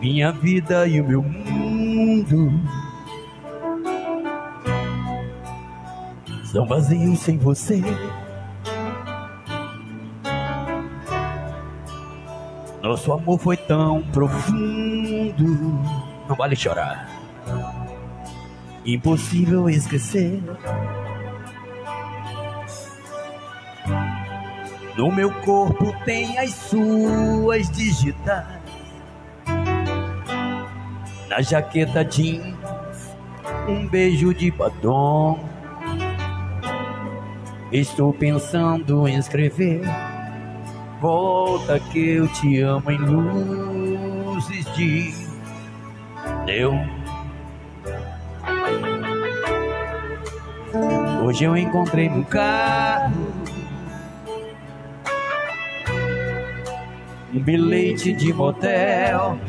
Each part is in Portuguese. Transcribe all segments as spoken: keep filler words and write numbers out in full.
minha vida e o meu mundo são vazios sem você. Nosso amor foi tão profundo, não vale chorar, impossível esquecer. No meu corpo tem as suas digitais, na jaqueta jeans um beijo de batom. Estou pensando em escrever: volta que eu te amo, em luzes de neon. Hoje eu encontrei no carro um bilhete de motel.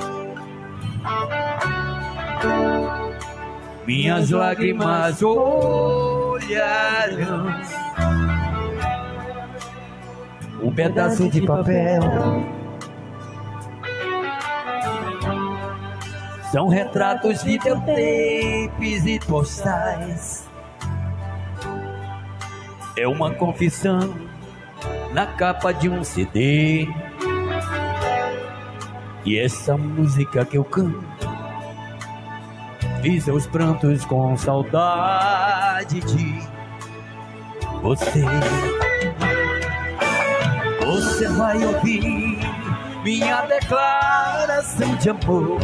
Minhas lágrimas olharam um pedaço de papel. São retratos, videotapes e postais. É uma confissão na capa de um C D. E essa música que eu canto fiz seus prantos com saudade de você. Você vai ouvir minha declaração de amor.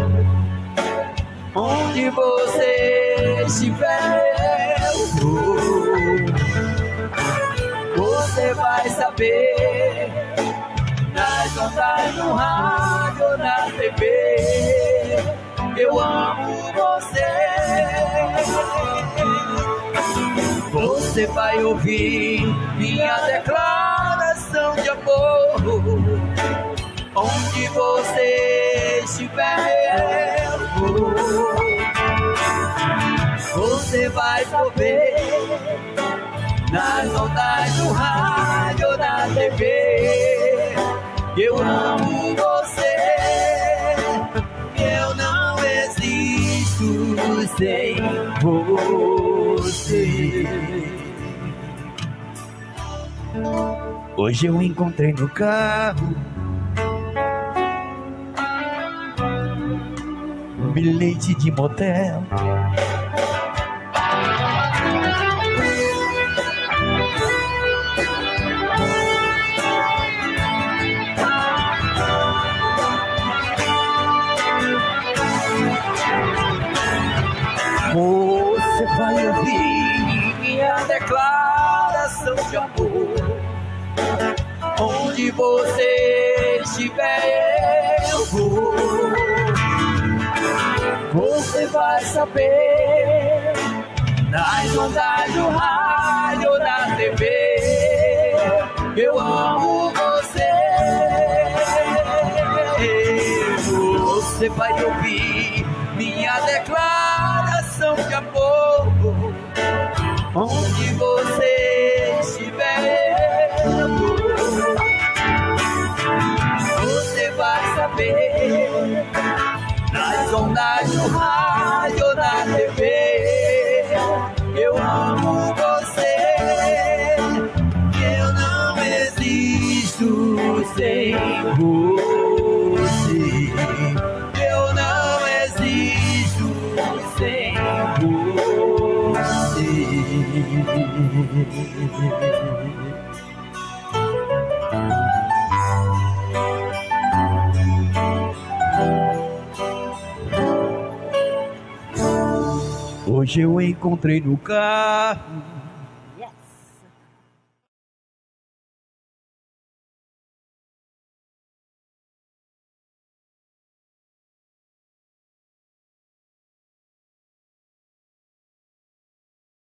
Onde você estiver, eu vou. Você vai saber nas ondas do rádio, na T V. Eu amo você. Você vai ouvir minha declaração de amor. Onde você estiver, eu vou. Você vai saber nas ondas do rádio, na T V. Eu amo você. Eu não existo sem você. Hoje eu encontrei no carro um bilhete de motel. Você vai ouvir minha declaração de amor. Onde você estiver, eu vou. Você vai saber nas ondas do rádio, na T V. Eu amo você. Você vai ouvir minha declaração de amor. Onde você estiver, eu vou. Você vai saber nas ondas do rádio, na T V. Eu amo você. Eu não existo sem você. Eu não existo sem você. Hoje eu encontrei no carro